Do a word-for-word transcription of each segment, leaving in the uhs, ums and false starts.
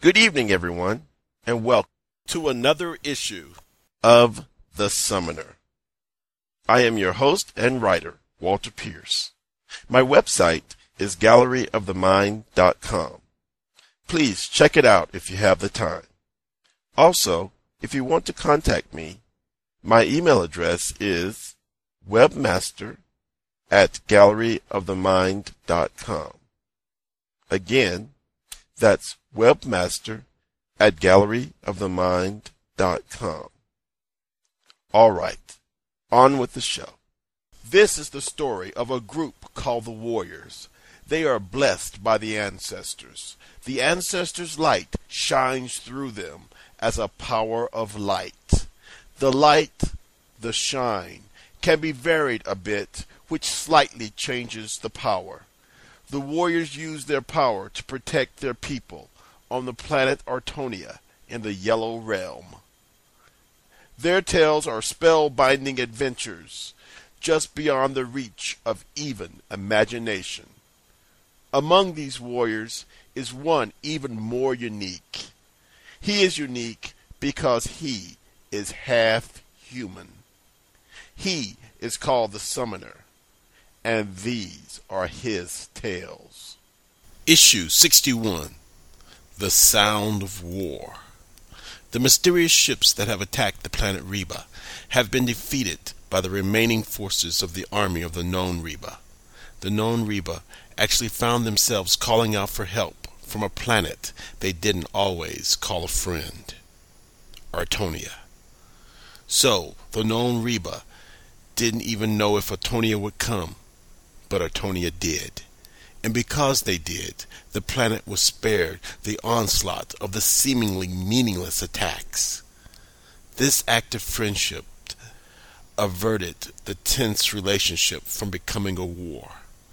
Good evening, everyone, and welcome to another issue of The Summoner. I am your host and writer, Walter Pierce. My website is gallery of the mind dot com. Please check it out if you have the time. Also, if you want to contact me, my email address is webmaster at gallery of the mind dot com. Again, that's webmaster at gallery of the mind dot com. All right, on with the show. This is the story of a group called the Warriors. They are blessed by the ancestors. The ancestors' light shines through them as a power of light. The light, the shine, can be varied a bit, which slightly changes the power. The warriors use their power to protect their people on the planet Artonia in the Yellow Realm. Their tales are spellbinding adventures just beyond the reach of even imagination. Among these warriors is one even more unique. He is unique because he is half human. He is called the Summoner, and these are his tales. Issue sixty-one, The Sound of War. The mysterious ships that have attacked the planet Reba have been defeated by the remaining forces of the army of the known Reba. The known Reba actually found themselves calling out for help from a planet they didn't always call a friend, Artonia. So, the known Reba didn't even know if Artonia would come, but Artonia did. And because they did, the planet was spared the onslaught of the seemingly meaningless attacks. This act of friendship averted the tense relationship from becoming a war.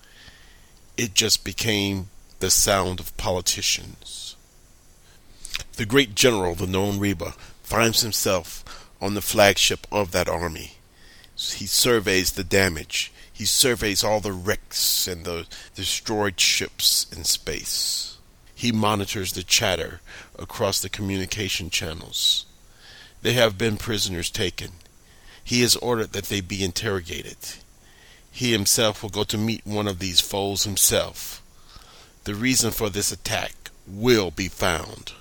It just became the sound of politicians. The great general, the known Reba, finds himself on the flagship of that army. He surveys the damage. He surveys all the wrecks and the destroyed ships in space. He monitors the chatter across the communication channels. There have been prisoners taken. He has ordered that they be interrogated. He himself will go to meet one of these foes himself. The reason for this attack will be found.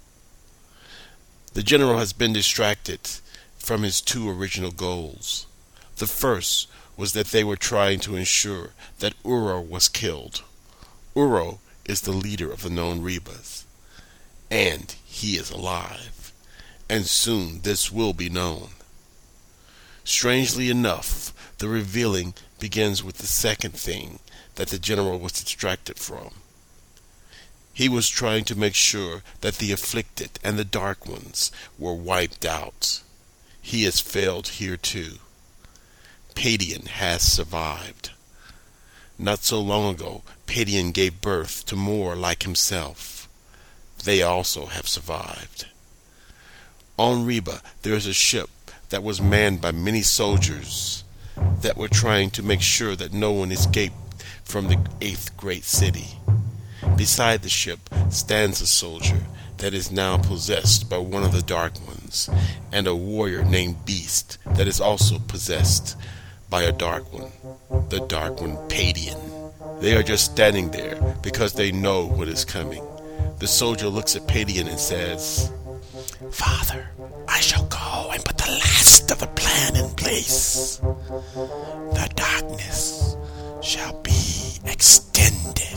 The general has been distracted from his two original goals. The first was that they were trying to ensure that Uro was killed. Uro is the leader of the known Rebas, and he is alive, and soon this will be known. Strangely enough, the revealing begins with the second thing that the general was distracted from. He was trying to make sure that the afflicted and the dark ones were wiped out. He has failed here too. Padian has survived. Not so long ago, Padian gave birth to more like himself. They also have survived. On Reba, there is a ship that was manned by many soldiers that were trying to make sure that no one escaped from the eighth great city. Beside the ship stands a soldier that is now possessed by one of the Dark Ones, and a warrior named Beast that is also possessed by a Dark One, the Dark One Padian. They are just standing there because they know what is coming. The soldier looks at Padian and says, "Father, I shall go and put the last of the plan in place. The darkness shall be extended."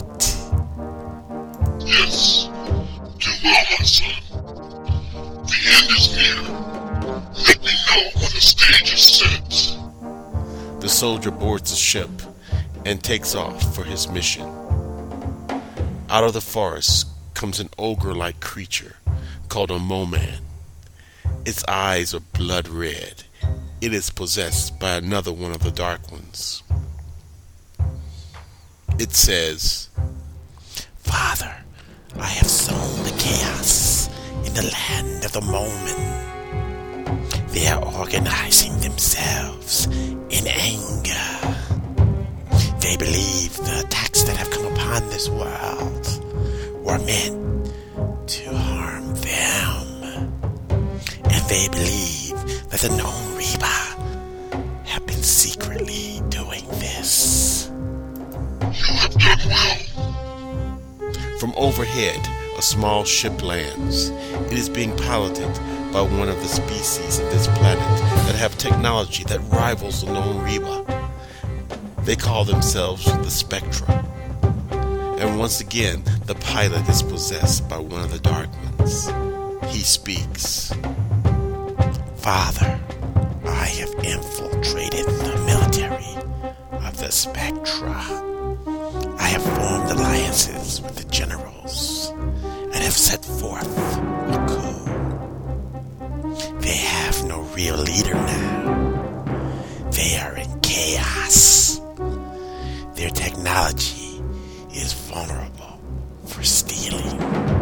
"Yes, do well, my son. The end is near. Let me know when the stage is set." The soldier boards the ship and takes off for his mission. Out of the forest comes an ogre-like creature called a Moman. Its eyes are blood red. It is possessed by another one of the Dark Ones. It says, "Father, I have sown the chaos in the land of the moment. They are organizing themselves in anger. They believe the attacks that have come upon this world were meant to harm and they believe that the Nome Reba have been secretly doing this. You have done well. From overhead, a small ship lands. It is being piloted by one of the species of this planet that have technology that rivals the Nome Reba. They call themselves the Spectra. And once again, the pilot is possessed by one of the Dark Ones. He speaks. Father, I have infiltrated the military of the Spectra. I have formed alliances with the generals and have set forth a coup. They have no real leader now. They are in chaos. Their technology is vulnerable for stealing.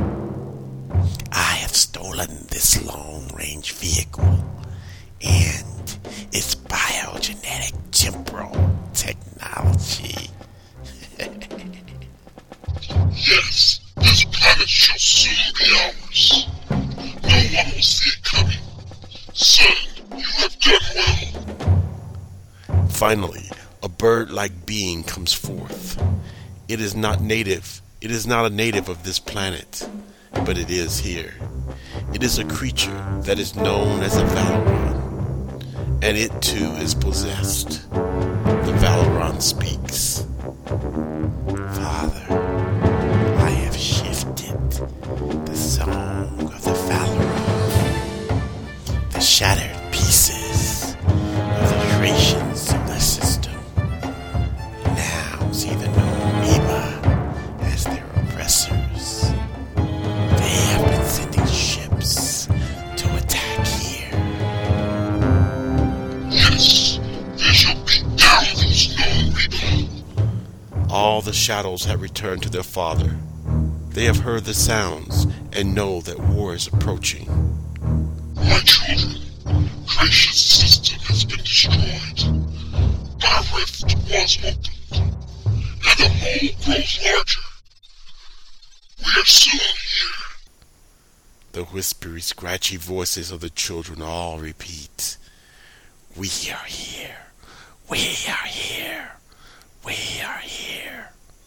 I have stolen this long-range vehicle and its biogenetic temporal technology. Yes, this planet shall soon be ours. No one will see it coming. Son, you have done well. Finally, a bird-like being comes forth. It is not native. It is not a native of this planet, but it is here. It is a creature that is known as a Valoran, and it too is possessed. The Valoran speaks. Father, I have shifted the song of the Valoran, the shattered pieces of the Thracian solar system. Now see the Nome Reba as their oppressors. They have been sending ships to attack here. Yes, they shall beat down those Nome Reba. All the shadows have returned to their father. They have heard the sounds and know that war is approaching. My children, Thracia's system has been destroyed. Our rift was opened, and the hole grows larger. We are soon here. The whispery, scratchy voices of the children all repeat. We are here. We are here. We are here.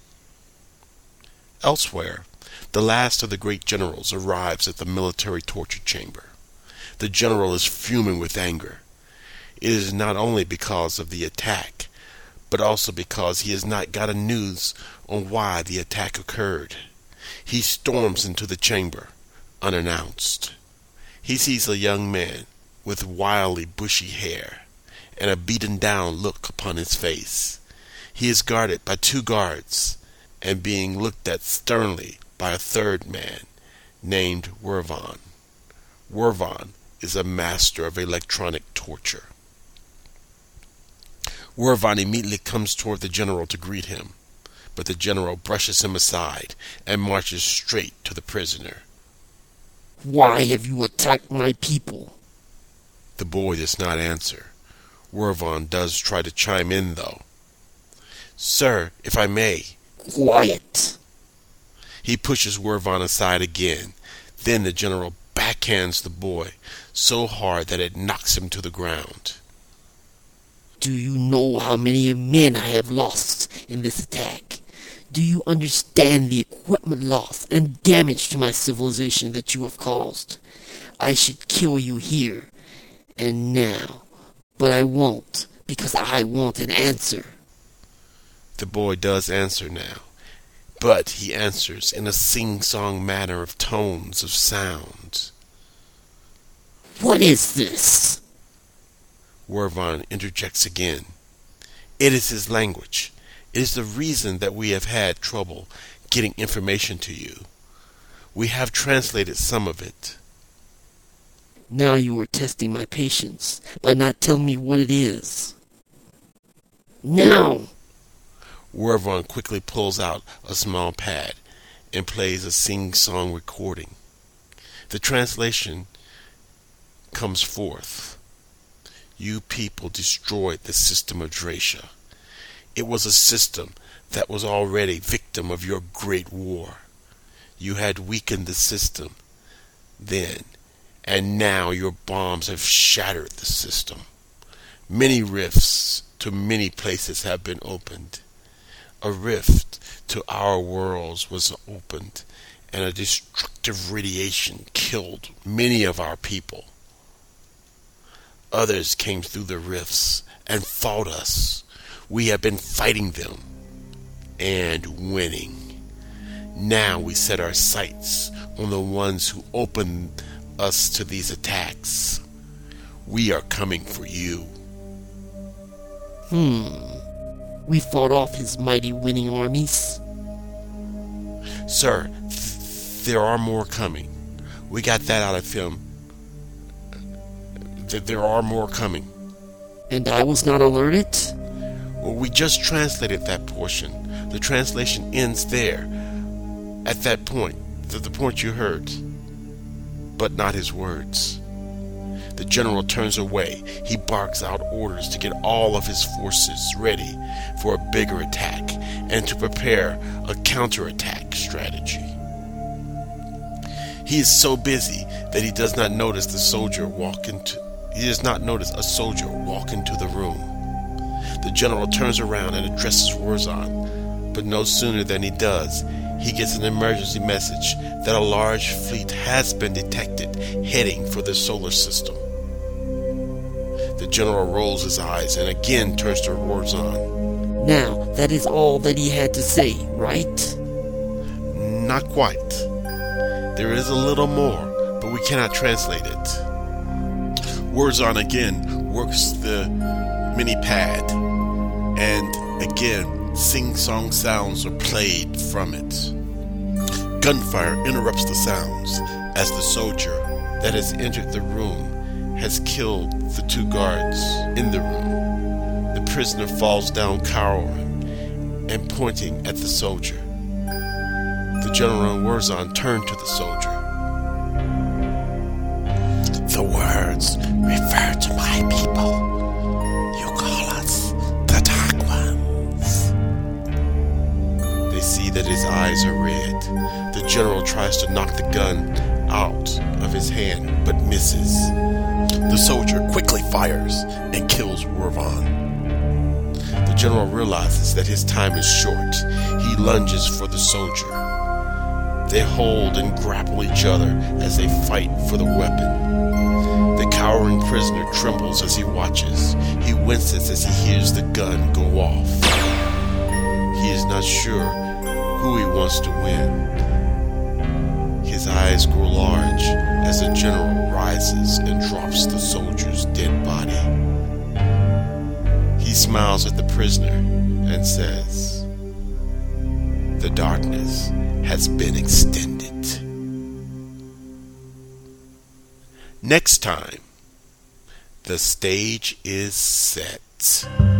Elsewhere, the last of the great generals arrives at the military torture chamber. The general is fuming with anger. It is not only because of the attack, but also because he has not gotten news on why the attack occurred. He storms into the chamber, unannounced. He sees a young man with wildly bushy hair and a beaten-down look upon his face. He is guarded by two guards and being looked at sternly by a third man named Wervan. Wervan is a master of electronic torture. Wervan immediately comes toward the general to greet him, but the general brushes him aside and marches straight to the prisoner. Why have you attacked my people? The boy does not answer. Wervan does try to chime in, though. Sir, if I may. Quiet. He pushes Wervan aside again. Then the general backhands the boy so hard that it knocks him to the ground. Do you know how many men I have lost in this attack? Do you understand the equipment loss and damage to my civilization that you have caused? I should kill you here and now, but I won't, because I want an answer. The boy does answer now, but he answers in a sing-song manner of tones of sound. What is this? Wervan interjects again. It is his language. It is the reason that we have had trouble getting information to you. We have translated some of it. Now you are testing my patience by not telling me what it is. Now! Wervan quickly pulls out a small pad and plays a sing-song recording. The translation comes forth. You people destroyed the system of Thracia. It was a system that was already victim of your great war. You had weakened the system then, and now your bombs have shattered the system. Many rifts to many places have been opened. A rift to our worlds was opened, and a destructive radiation killed many of our people. Others came through the rifts and fought us. We have been fighting them and winning. Now we set our sights on the ones who opened us to these attacks. We are coming for you. Hmm. We fought off his mighty winning armies. Sir, th- there are more coming. We got that out of him. Th- there are more coming. And I was not alerted? Well, we just translated that portion. The translation ends there, at that point, the, the point you heard, but not his words. The general turns away. He barks out orders to get all of his forces ready for a bigger attack and to prepare a counterattack strategy. He is so busy that he does not notice the soldier walk into he does not notice a soldier walk into the room. The general turns around and addresses Wurzon, but no sooner than he does, he gets an emergency message that a large fleet has been detected heading for the solar system. The general rolls his eyes and again turns to Wurzon. Now, that is all that he had to say, right? Not quite. There is a little more, but we cannot translate it. Wurzon again works the mini-pad, and again sing-song sounds are played from it. Gunfire interrupts the sounds as the soldier that has entered the room has killed the two guards in the room. The prisoner falls down cowering and pointing at the soldier. The general and Wurzon turn to the soldier. The words refer to my people. You call us the Dark Ones. They see that his eyes are red. The general tries to knock the gun out of his hand, but misses. The soldier quickly fires and kills Wurzon. The general realizes that his time is short. He lunges for the soldier. They hold and grapple each other as they fight for the weapon. The cowering prisoner trembles as he watches. He winces as he hears the gun go off. He is not sure who he wants to win. His eyes grow large as the general rises and drops the soldier's dead body. He smiles at the prisoner and says, "The darkness has been extended." Next time, the stage is set.